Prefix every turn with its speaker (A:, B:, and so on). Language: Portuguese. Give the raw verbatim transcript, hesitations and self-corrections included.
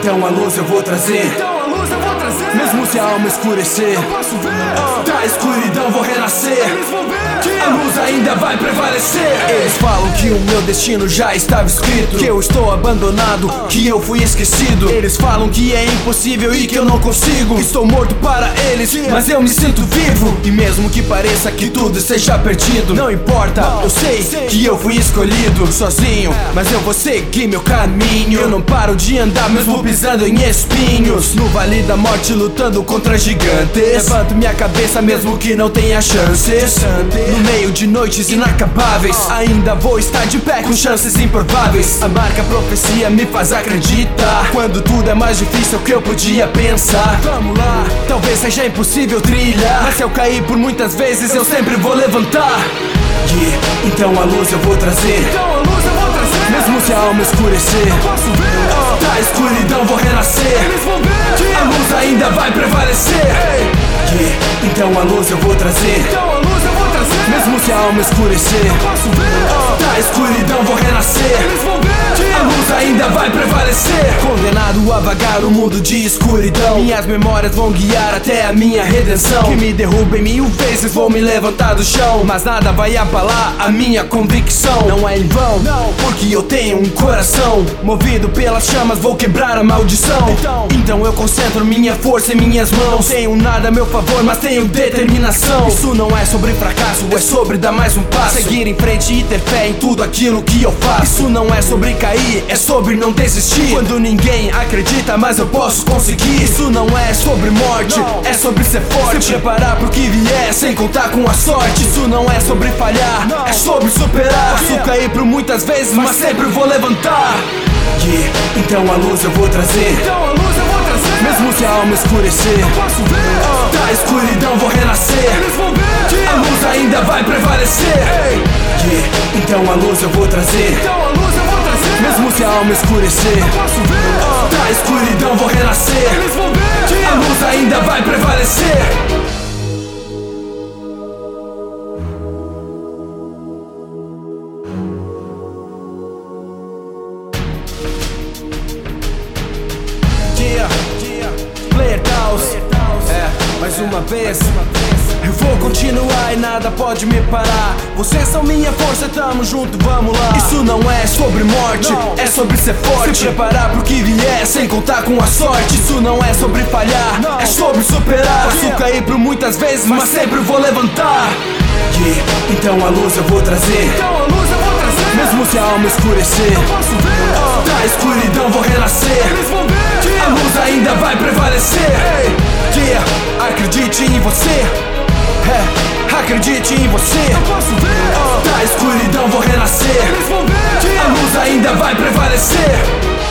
A: então a luz eu vou trazer.
B: Então a luz eu vou trazer.
A: Mesmo se a alma escurecer,
B: eu posso ver.
A: uh, da escuridão vou renascer.
B: Eles vão ver que
A: a luz ainda vai prevalecer. Eles falam que o meu destino já estava escrito, que eu estou abandonado, que eu fui esquecido. Eles falam que é impossível e que eu não consigo. Estou morto para eles, mas eu me sinto vivo. E mesmo que pareça que tudo esteja perdido, não importa, eu sei que eu fui escolhido. Sozinho, mas eu vou seguir meu caminho. Eu não paro de andar mesmo pisando em espinhos. No vale da morte lutando contra gigantes, levanto minha cabeça mesmo que não tenha chances. No meio de noites inacabáveis, ainda vou estar de pé com chances improváveis. A marca profecia me faz acreditar, quando tudo é mais difícil que eu podia pensar. Vamos lá, talvez seja impossível trilhar, mas se eu cair por muitas vezes eu sempre vou levantar. Yeah, então a luz eu vou trazer.
B: Então a luz eu vou trazer.
A: Mesmo se a alma escurecer,
B: eu posso ver.
A: uh, da escuridão vou renascer.
B: Eles vão ver que
A: a luz ainda vai prevalecer.
B: Hey.
A: Yeah, então a luz eu vou trazer.
B: Então a luz eu vou trazer.
A: Mesmo se a alma escurecer,
B: eu posso ver.
A: uh, da escuridão vou renascer.
B: Eles vão ver que
A: a luz ainda vai prevalecer. Condenado a vagar o mundo de escuridão, minhas memórias vão guiar até a minha redenção. Que me derrubem mil vezes, vou me levantar do chão, mas nada vai abalar a minha convicção. Não é em vão, não, porque eu tenho um coração movido pelas chamas, vou quebrar a maldição. Então, então eu concentro minha força em minhas mãos. Não tenho nada a meu favor, mas tenho determinação. Isso não é sobre fracasso, é sobre dar mais um passo, seguir em frente e ter fé em tudo aquilo que eu faço. Isso não é sobre cair, é sobre não desistir, quando ninguém acredita, mas eu posso conseguir. Isso não é sobre morte, não, é sobre ser forte, se preparar pro que vier, sem contar com a sorte. Isso não é sobre falhar, não, é sobre superar. Posso cair por muitas vezes, mas sempre vou levantar. Yeah, então a luz eu vou trazer.
B: Então a luz eu vou trazer.
A: Mesmo se a alma escurecer,
B: eu posso ver.
A: uh, da escuridão vou renascer.
B: Eles vão ver que
A: a luz ainda vai prevalecer.
B: Hey.
A: Yeah, então a luz eu vou trazer.
B: Então a luz eu vou trazer.
A: Mesmo se a alma escurecer,
B: eu posso ver.
A: uh, da escuridão vou renascer.
B: Eles vão ver que
A: a luz ainda vai prevalecer. Yeah, yeah, Player Taos, é, mais uma vez. Eu vou continuar e nada pode me parar. Vocês são minha força, tamo junto, vamos lá. Isso não é sobre morte, não, é sobre ser forte, se preparar pro que vier, sem contar com a sorte. Isso não é sobre falhar, não, é sobre superar. Posso yeah. cair por muitas vezes, mas sempre vou levantar. Yeah, então a luz eu vou trazer.
B: Então a luz eu vou trazer.
A: Mesmo se a alma escurecer,
B: eu posso ver.
A: uh, da escuridão vou renascer.
B: Eles vão ver que
A: a luz ainda vai prevalecer.
B: Hey.
A: Yeah, acredite em você. É, acredite em você.
B: eu posso ver.
A: uh, Da escuridão vou renascer.
B: Eles vão ver que
A: a luz ainda vai prevalecer.